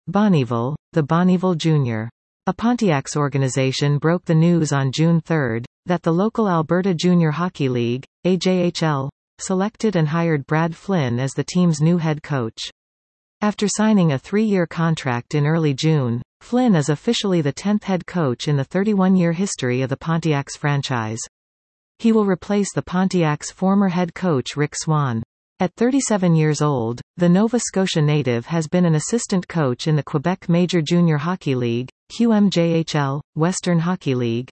Bonnyville, the Bonnyville Junior. A Pontiacs organization broke the news on June 3 that the local Alberta Junior Hockey League, AJHL, selected and hired Brad Flynn as the team's new head coach. After signing a 3-year contract in early June, Flynn is officially the 10th head coach in the 31-year history of the Pontiacs franchise. He will replace the Pontiacs' former head coach Rick Swan. At 37 years old, the Nova Scotia native has been an assistant coach in the Quebec Major Junior Hockey League, QMJHL, Western Hockey League,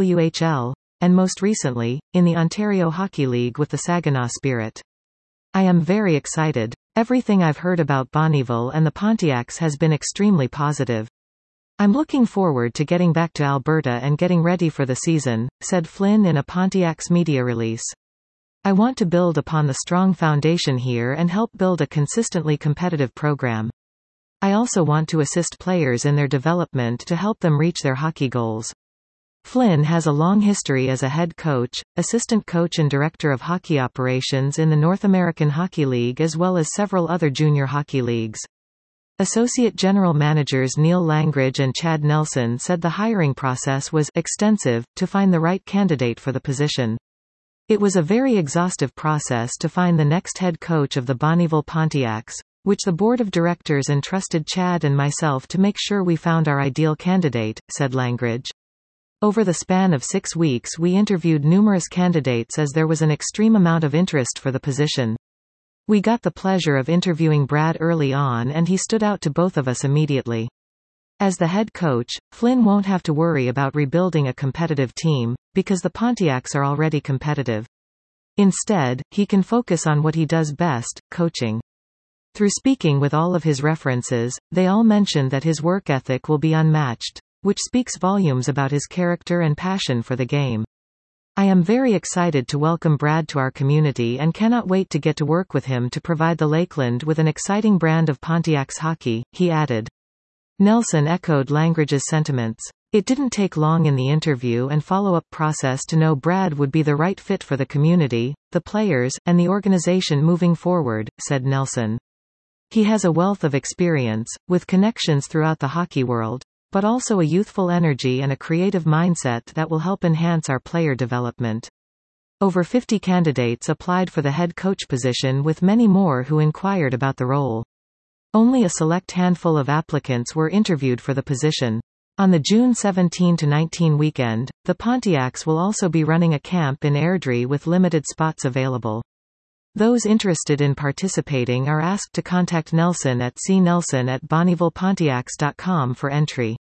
WHL, and most recently, in the Ontario Hockey League with the Saginaw Spirit. I am very excited. Everything I've heard about Bonnyville and the Pontiacs has been extremely positive. I'm looking forward to getting back to Alberta and getting ready for the season, said Flynn in a Pontiacs media release. I want to build upon the strong foundation here and help build a consistently competitive program. I also want to assist players in their development to help them reach their hockey goals. Flynn has a long history as a head coach, assistant coach and director of hockey operations in the North American Hockey League as well as several other junior hockey leagues. Associate General Managers Neil Langridge and Chad Nelson said the hiring process was extensive to find the right candidate for the position. It was a very exhaustive process to find the next head coach of the Bonnyville Pontiacs, which the board of directors entrusted Chad and myself to make sure we found our ideal candidate, said Langridge. Over the span of 6 weeks we interviewed numerous candidates as there was an extreme amount of interest for the position. We got the pleasure of interviewing Brad early on and he stood out to both of us immediately. As the head coach, Flynn won't have to worry about rebuilding a competitive team, because the Pontiacs are already competitive. Instead, he can focus on what he does best, coaching. Through speaking with all of his references, they all mentioned that his work ethic will be unmatched, which speaks volumes about his character and passion for the game. I am very excited to welcome Brad to our community and cannot wait to get to work with him to provide the Lakeland with an exciting brand of Pontiacs hockey, he added. Nelson echoed Langridge's sentiments. It didn't take long in the interview and follow-up process to know Brad would be the right fit for the community, the players, and the organization moving forward, said Nelson. He has a wealth of experience, with connections throughout the hockey world, but also a youthful energy and a creative mindset that will help enhance our player development. Over 50 candidates applied for the head coach position with many more who inquired about the role. Only a select handful of applicants were interviewed for the position. On the June 17-19 weekend, the Pontiacs will also be running a camp in Airdrie with limited spots available. Those interested in participating are asked to contact Nelson at cnelson@bonnyvillepontiacs.com for entry.